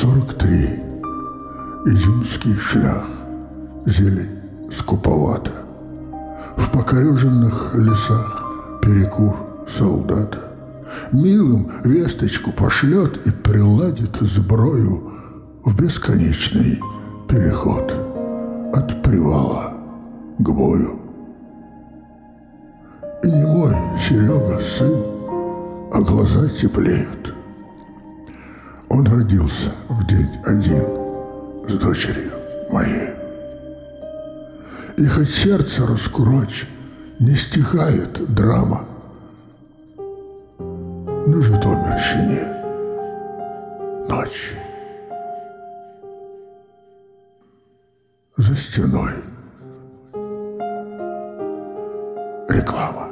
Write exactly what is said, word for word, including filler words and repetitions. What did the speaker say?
сорок три. Изюмский шлях. Зелень скуповата. В покореженных лесах перекур солдата. Милым весточку пошлет и приладит сброю в бесконечный переход от привала к бою. И не мой Серега сын, а глаза теплеют. Он родился в день один с дочерью моей. И хоть сердце раскурочь, не стихает драма, на Житомирщине ночь. За стеной реклама.